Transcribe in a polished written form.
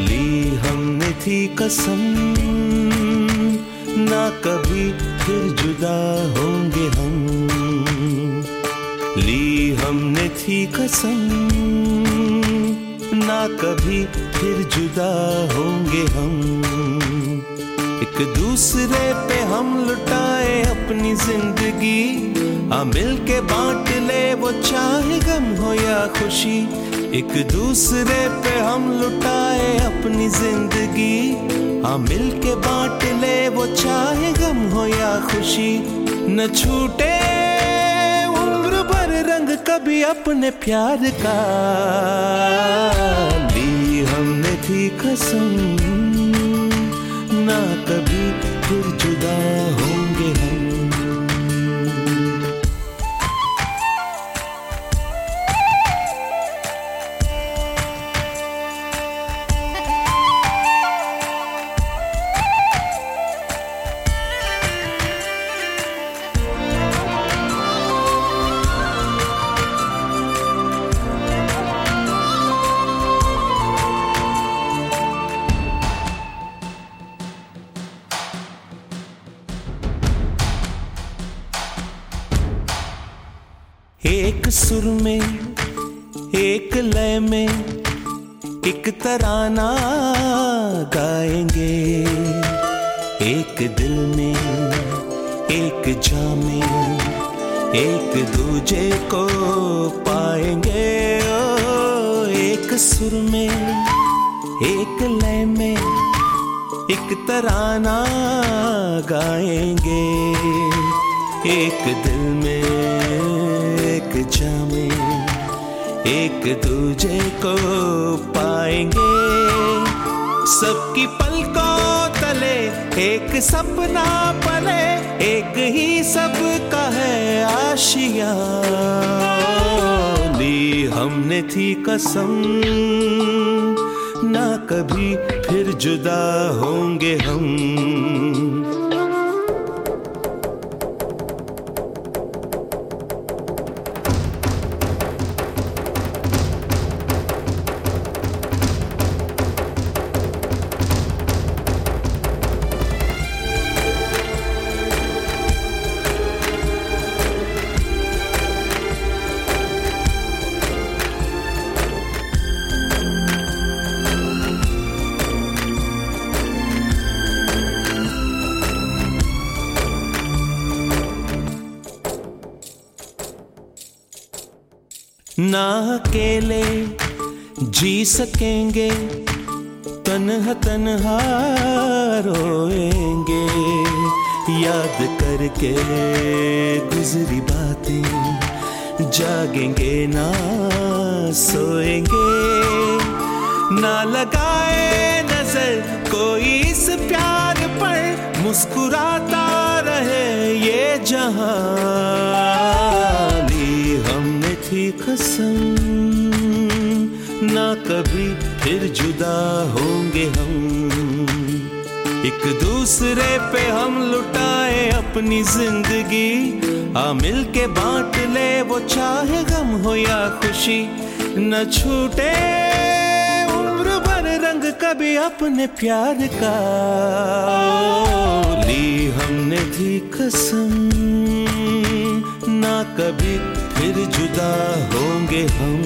ली हमने थी कसम, ना कभी फिर जुदा होंगे हम। ली हमने थी कसम, ना कभी फिर जुदा होंगे हम। एक दूसरे पे हम लुटाए अपनी जिंदगी, हाँ मिल के बांट ले वो चाहे गम हो या खुशी। एक दूसरे पे हम लुटाए अपनी जिंदगी, हाँ मिल के बांट ले वो चाहे गम हो या खुशी। न छूटे उम्र भर रंग कभी अपने प्यार का, ली हमने थी कसम, ना कभी फिर जुदा होंगे हम। एक सुर में एक लय में एक तराना गाएंगे, एक दिल में एक जाम में एक दूजे को पाएंगे। ओ एक सुर में एक लय में एक तराना गाएंगे, एक दिल में एक जामे एक दूजे को पाएंगे। सबकी पलकों तले एक सपना पले, एक ही सबका है आशिया। ली हमने थी कसम, ना कभी फिर जुदा होंगे हम। ना अकेले जी सकेंगे, तन्हा तन्हा रोएंगे, याद करके गुजरी बातें जागेंगे ना सोएंगे। ना लगाए नजर कोई इस प्यार पर, मुस्कुराता रहे ये जहां। ली हमने थी कसम, ना कभी फिर जुदा होंगे हम। एक दूसरे पे हम लुटाए अपनी जिंदगी, आ मिल के बांट ले वो चाहे गम हो या खुशी। न छूटे उम्र भर रंग कभी अपने प्यार का, ली हमने थी कसम, ना कभी फिर जुदा होंगे हम।